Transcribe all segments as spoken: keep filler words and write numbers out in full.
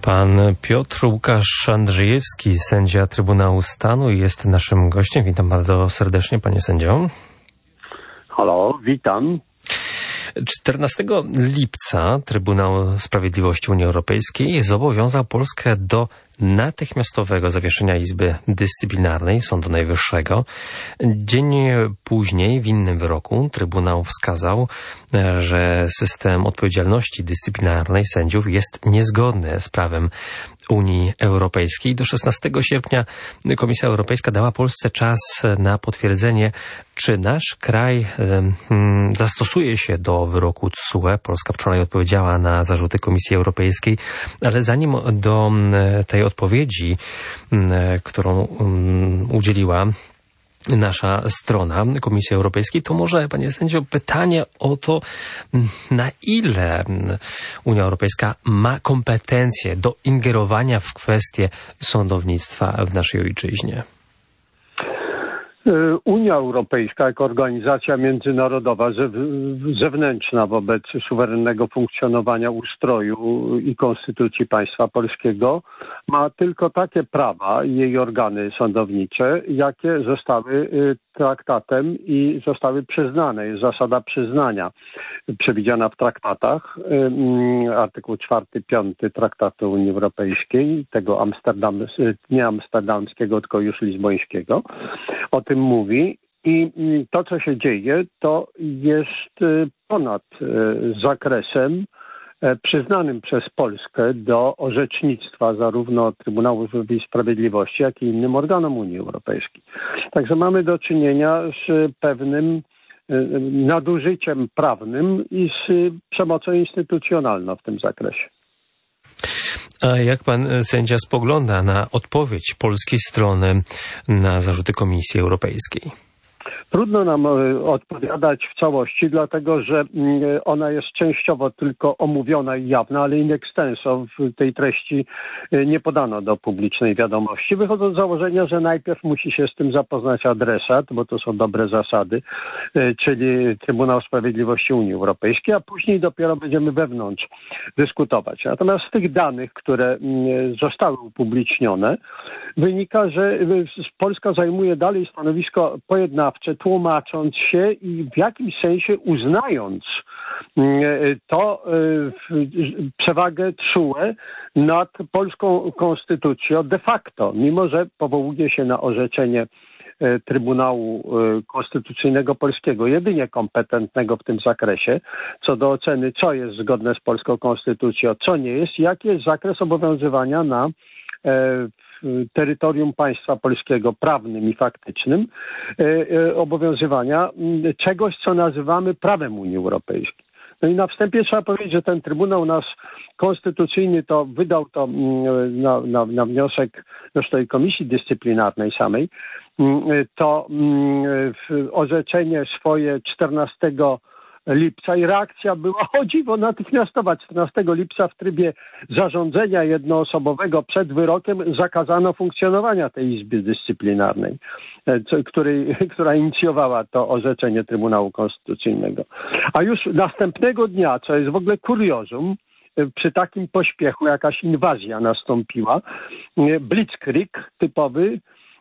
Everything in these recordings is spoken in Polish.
Pan Piotr Łukasz Andrzejewski, sędzia Trybunału Stanu, jest naszym gościem. Witam bardzo serdecznie, panie sędzio. Halo, witam. czternastego lipca Trybunał Sprawiedliwości Unii Europejskiej zobowiązał Polskę do natychmiastowego zawieszenia Izby Dyscyplinarnej Sądu Najwyższego. Dzień później w innym wyroku Trybunał wskazał, że system odpowiedzialności dyscyplinarnej sędziów jest niezgodny z prawem Unii Europejskiej. Do szesnastego sierpnia Komisja Europejska dała Polsce czas na potwierdzenie, czy nasz kraj hmm, zastosuje się do wyroku T S U E. Polska wczoraj odpowiedziała na zarzuty Komisji Europejskiej, ale zanim do tej odpowiedzi, którą udzieliła nasza strona Komisji Europejskiej, to może, panie sędzio, pytanie o to, na ile Unia Europejska ma kompetencje do ingerowania w kwestie sądownictwa w naszej ojczyźnie. Unia Europejska jako organizacja międzynarodowa zewnętrzna wobec suwerennego funkcjonowania ustroju i konstytucji państwa polskiego ma tylko takie prawa, jej organy sądownicze, jakie zostały traktatem i zostały przyznane. Jest zasada przyznania przewidziana w traktatach, artykuł czwarty, piąty Traktatu Unii Europejskiej, tego Amsterdam, nie amsterdamskiego, tylko już lizbońskiego, o tym mówi. I to, co się dzieje, to jest ponad zakresem przyznanym przez Polskę do orzecznictwa zarówno Trybunału Sprawiedliwości, jak i innym organom Unii Europejskiej. Także mamy do czynienia z pewnym nadużyciem prawnym i z przemocą instytucjonalną w tym zakresie. A jak pan sędzia spogląda na odpowiedź polskiej strony na zarzuty Komisji Europejskiej? Trudno nam odpowiadać w całości, dlatego że ona jest częściowo tylko omówiona i jawna, ale in extenso w tej treści nie podano do publicznej wiadomości. Wychodzą z założenia, że najpierw musi się z tym zapoznać adresat, bo to są dobre zasady, czyli Trybunał Sprawiedliwości Unii Europejskiej, a później dopiero będziemy wewnątrz dyskutować. Natomiast z tych danych, które zostały upublicznione, wynika, że Polska zajmuje dalej stanowisko pojednawcze, tłumacząc się i w jakimś sensie uznając to przewagę T S U E nad polską konstytucją de facto, mimo że powołuje się na orzeczenie Trybunału Konstytucyjnego Polskiego, jedynie kompetentnego w tym zakresie, co do oceny, co jest zgodne z polską konstytucją, co nie jest, jaki jest zakres obowiązywania na terytorium państwa polskiego prawnym i faktycznym obowiązywania czegoś, co nazywamy prawem Unii Europejskiej. No i na wstępie trzeba powiedzieć, że ten Trybunał nasz konstytucyjny to wydał to na, na, na wniosek zresztą i Komisji Dyscyplinarnej samej, to orzeczenie swoje czternastego lipca i reakcja była, o dziwo, natychmiastowa. czternastego lipca w trybie zarządzenia jednoosobowego przed wyrokiem zakazano funkcjonowania tej Izby Dyscyplinarnej, której, która inicjowała to orzeczenie Trybunału Konstytucyjnego. A już następnego dnia, co jest w ogóle kuriozum, przy takim pośpiechu jakaś inwazja nastąpiła, blitzkrieg typowy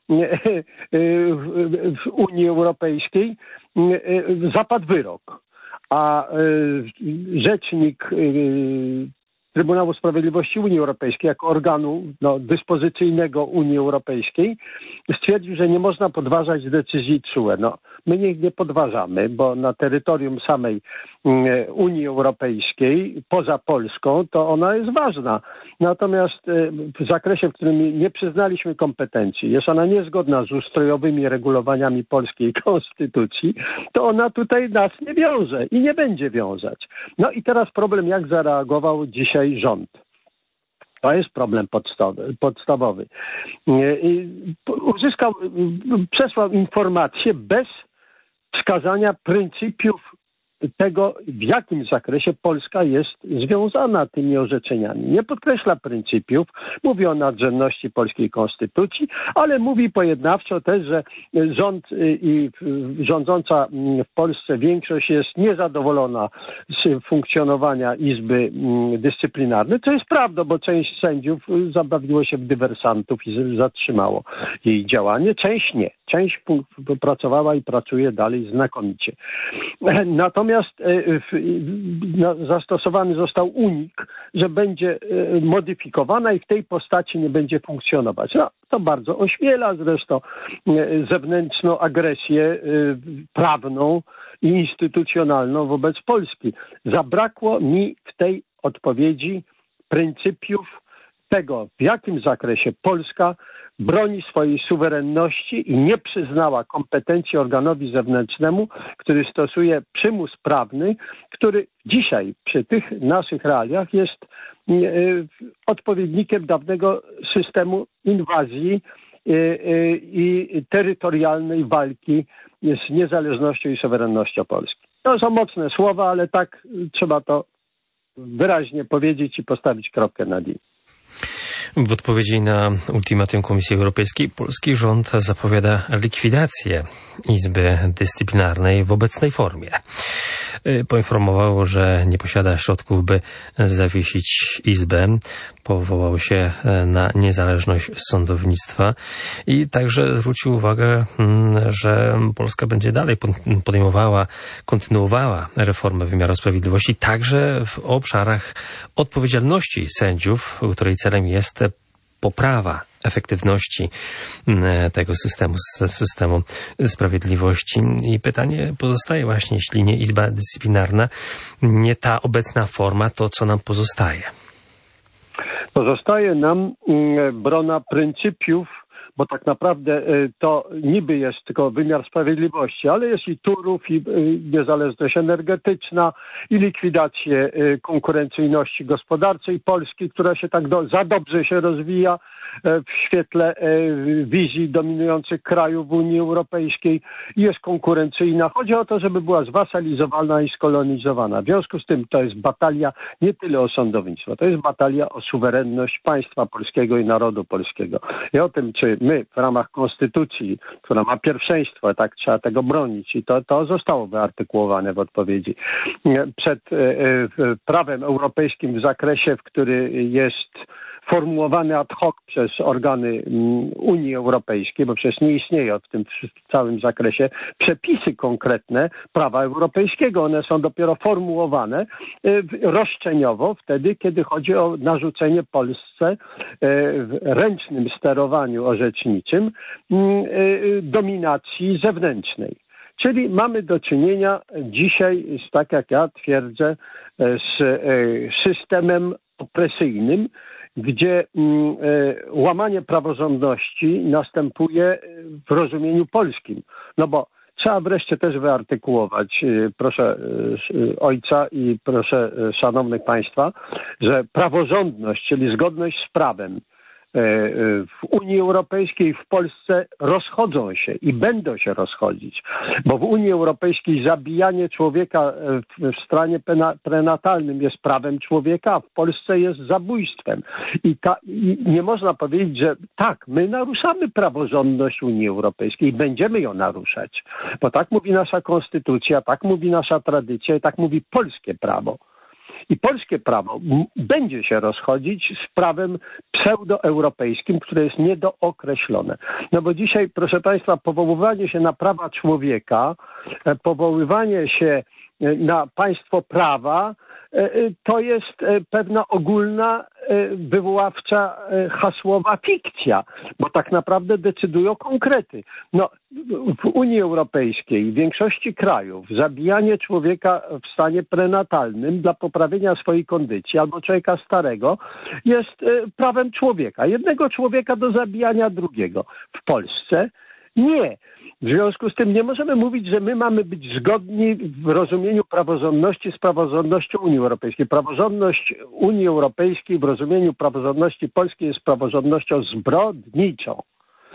w Unii Europejskiej, zapadł wyrok. A rzecznik Trybunału Sprawiedliwości Unii Europejskiej jako organu no, dyspozycyjnego Unii Europejskiej stwierdził, że nie można podważać decyzji T S U E. No, my nie, nie podważamy, bo na terytorium samej Unii Europejskiej, poza Polską, to ona jest ważna. Natomiast w zakresie, w którym nie przyznaliśmy kompetencji, jest ona niezgodna z ustrojowymi regulowaniami polskiej konstytucji, to ona tutaj nas nie wiąże i nie będzie wiązać. No i teraz problem, jak zareagował dzisiaj rząd. To jest problem podstawowy. podstawowy. Uzyskał, przesłał informację bez wskazania pryncypiów tego, w jakim zakresie Polska jest związana tymi orzeczeniami. Nie podkreśla pryncypiów, mówi o nadrzędności polskiej konstytucji, ale mówi pojednawczo też, że rząd i rządząca w Polsce większość jest niezadowolona z funkcjonowania Izby Dyscyplinarnej. To jest prawda, bo część sędziów zabawiło się w dywersantów i zatrzymało jej działanie. Część nie. Część pracowała i pracuje dalej znakomicie. Natomiast zastosowany został unik, że będzie modyfikowana i w tej postaci nie będzie funkcjonować. No, to bardzo ośmiela zresztą zewnętrzną agresję prawną i instytucjonalną wobec Polski. Zabrakło mi w tej odpowiedzi pryncypiów tego, w jakim zakresie Polska broni swojej suwerenności i nie przyznała kompetencji organowi zewnętrznemu, który stosuje przymus prawny, który dzisiaj przy tych naszych realiach jest odpowiednikiem dawnego systemu inwazji i terytorialnej walki z niezależnością i suwerennością Polski. To są mocne słowa, ale tak trzeba to wyraźnie powiedzieć i postawić kropkę nad i. W odpowiedzi na ultimatum Komisji Europejskiej polski rząd zapowiada likwidację Izby Dyscyplinarnej w obecnej formie. Poinformował, że nie posiada środków, by zawiesić Izbę. Powołał się na niezależność sądownictwa i także zwrócił uwagę, że Polska będzie dalej podejmowała, kontynuowała reformę wymiaru sprawiedliwości, także w obszarach odpowiedzialności sędziów, której celem jest poprawa efektywności tego systemu, systemu sprawiedliwości. I pytanie pozostaje właśnie, jeśli nie Izba Dyscyplinarna, nie ta obecna forma, to co nam pozostaje? Pozostaje nam brona pryncypiów, bo tak naprawdę to niby jest tylko wymiar sprawiedliwości, ale jest i Turów, i niezależność energetyczna, i likwidację konkurencyjności gospodarczej Polski, która się tak do, za dobrze się rozwija w świetle wizji dominujących krajów w Unii Europejskiej i jest konkurencyjna. Chodzi o to, żeby była zwasalizowana i skolonizowana. W związku z tym to jest batalia nie tyle o sądownictwo, to jest batalia o suwerenność państwa polskiego i narodu polskiego. I o tym, czy my w ramach konstytucji, która ma pierwszeństwo, tak trzeba tego bronić i to, to zostało wyartykułowane w odpowiedzi przed prawem europejskim w zakresie, w który jest formułowany ad hoc przez organy Unii Europejskiej, bo przecież nie istnieją w tym całym zakresie przepisy konkretne prawa europejskiego. One są dopiero formułowane roszczeniowo wtedy, kiedy chodzi o narzucenie Polsce w ręcznym sterowaniu orzeczniczym dominacji zewnętrznej. Czyli mamy do czynienia dzisiaj, z, tak jak ja twierdzę, z systemem opresyjnym, gdzie mm, e, łamanie praworządności następuje w rozumieniu polskim. No bo trzeba wreszcie też wyartykułować, e, proszę e, ojca i proszę e, szanownych państwa, że praworządność, czyli zgodność z prawem w Unii Europejskiej i w Polsce rozchodzą się i będą się rozchodzić, bo w Unii Europejskiej zabijanie człowieka w stanie prenatalnym jest prawem człowieka, a w Polsce jest zabójstwem. I, ta, i nie można powiedzieć, że tak, my naruszamy praworządność Unii Europejskiej i będziemy ją naruszać, bo tak mówi nasza konstytucja, tak mówi nasza tradycja i tak mówi polskie prawo. I polskie prawo będzie się rozchodzić z prawem pseudoeuropejskim, które jest niedookreślone. No bo dzisiaj, proszę państwa, powoływanie się na prawa człowieka, powoływanie się na państwo prawa, to jest pewna ogólna, wywoławcza, hasłowa fikcja, bo tak naprawdę decydują konkrety. No, w Unii Europejskiej, w większości krajów, zabijanie człowieka w stanie prenatalnym dla poprawienia swojej kondycji albo człowieka starego jest prawem człowieka. Jednego człowieka do zabijania drugiego. W Polsce nie. W związku z tym nie możemy mówić, że my mamy być zgodni w rozumieniu praworządności z praworządnością Unii Europejskiej. Praworządność Unii Europejskiej w rozumieniu praworządności polskiej jest praworządnością zbrodniczą.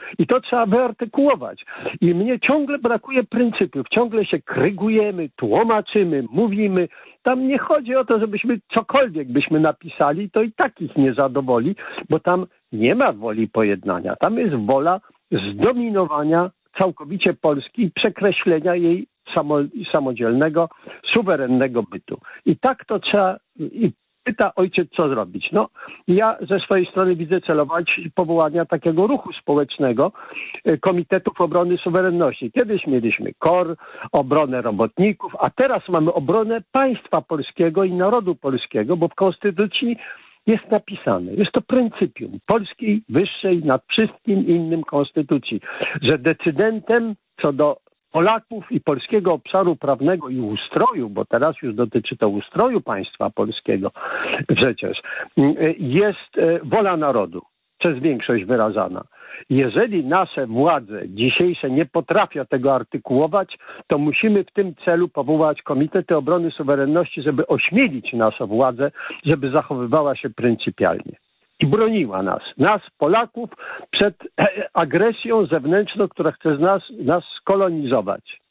I to trzeba wyartykułować. I mnie ciągle brakuje pryncypiów, ciągle się krygujemy, tłumaczymy, mówimy. Tam nie chodzi o to, żebyśmy cokolwiek byśmy napisali, to i tak ich nie zadowoli, bo tam nie ma woli pojednania. Tam jest wola zdominowania całkowicie Polski i przekreślenia jej samo, samodzielnego, suwerennego bytu. I tak to trzeba... I pyta ojciec, co zrobić. No, ja ze swojej strony widzę celować powołania takiego ruchu społecznego, Komitetów Obrony Suwerenności. Kiedyś mieliśmy K O R, obronę robotników, a teraz mamy obronę państwa polskiego i narodu polskiego, bo w Konstytucji jest napisane, jest to pryncypium polskiej, wyższej, nad wszystkim innym konstytucji, że decydentem co do Polaków i polskiego obszaru prawnego i ustroju, bo teraz już dotyczy to ustroju państwa polskiego przecież, jest wola narodu przez większość wyrażana. Jeżeli nasze władze dzisiejsze nie potrafią tego artykułować, to musimy w tym celu powołać Komitety Obrony Suwerenności, żeby ośmielić naszą władzę, żeby zachowywała się pryncypialnie i broniła nas, nas Polaków, przed agresją zewnętrzną, która chce z nas, nas skolonizować.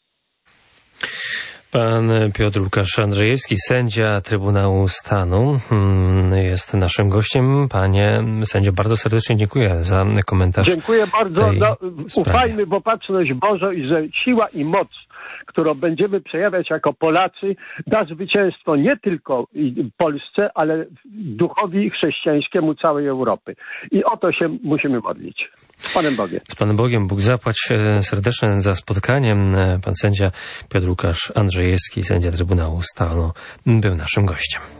Pan Piotr Łukasz Andrzejewski, sędzia Trybunału Stanu, jest naszym gościem. Panie sędzio, bardzo serdecznie dziękuję za komentarz. Dziękuję bardzo. No, ufajmy w opatrzność Bożą i że siła i moc, którą będziemy przejawiać jako Polacy, da zwycięstwo nie tylko Polsce, ale duchowi chrześcijańskiemu całej Europy. I o to się musimy modlić. Z Panem Bogiem. Z Panem Bogiem. Bóg zapłać serdecznie za spotkanie. Pan sędzia Piotr Łukasz Andrzejewski, sędzia Trybunału Stanu, był naszym gościem.